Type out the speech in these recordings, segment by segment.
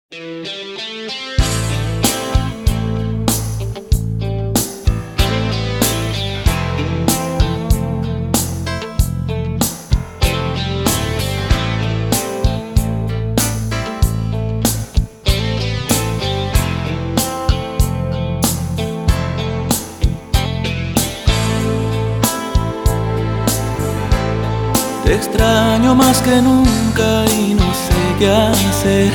Te extraño más que nunca y no sé qué hacer.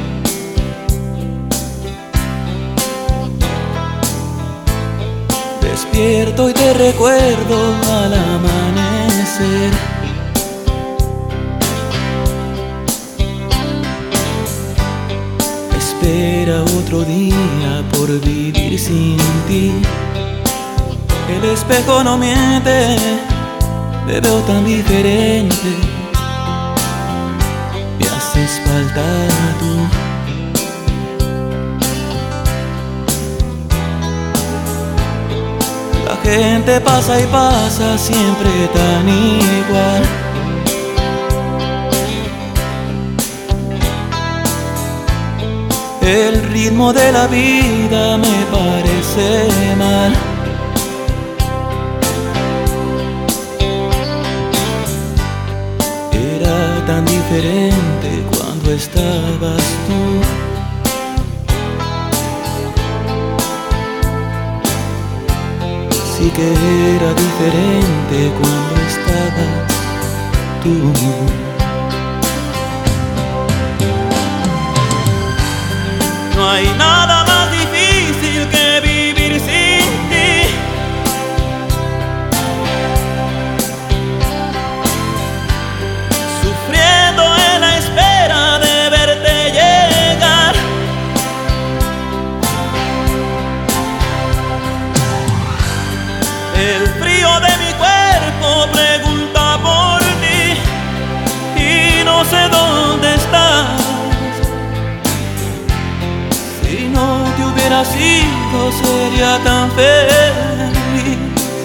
Despierto y te recuerdo al amanecer. Espera otro día por vivir sin ti. El espejo no miente, te veo tan diferente. Me haces falta tú. La gente pasa y pasa siempre tan igual. El ritmo de la vida me parece mal. Era tan diferente cuando estabas tú. Sí que era diferente cuando estabas tú. No hay nada más difícil que vivir sin ti. Sufriendo en la espera de verte llegar. El frío de mi cuerpo pregunta por ti y no sé dónde estás. Si no te hubiera sido sería tan feliz.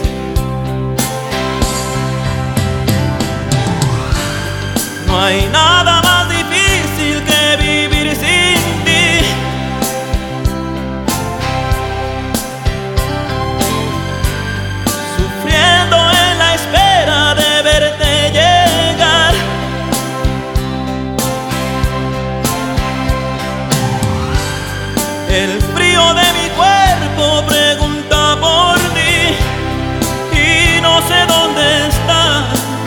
No hay nada más difícil que vivir sin ti. Sufriendo en la espera de verte llegar. El frío de mi cuerpo pregunta por ti y no sé dónde estás.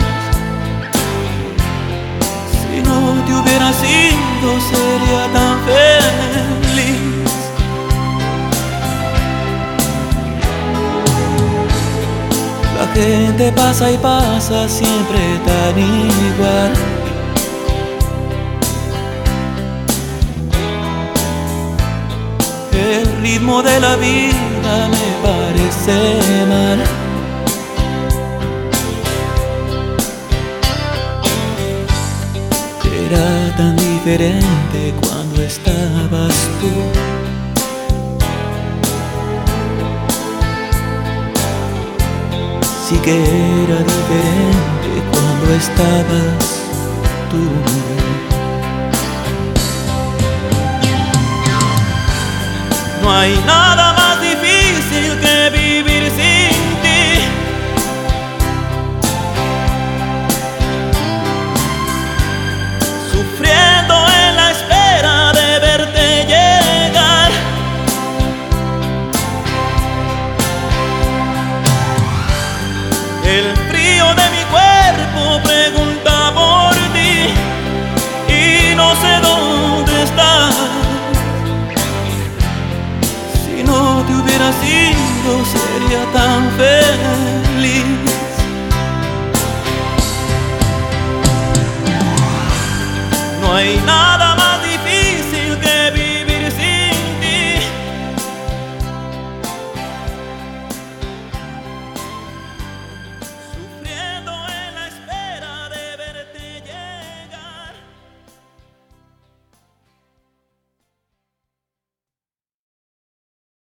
Si no te hubiera sido sería tan feliz. La gente pasa y pasa siempre tan igual. El ritmo de la vida me parece mal. Era tan diferente cuando estabas tú. Sí que era diferente cuando estabas tú. No hay nada más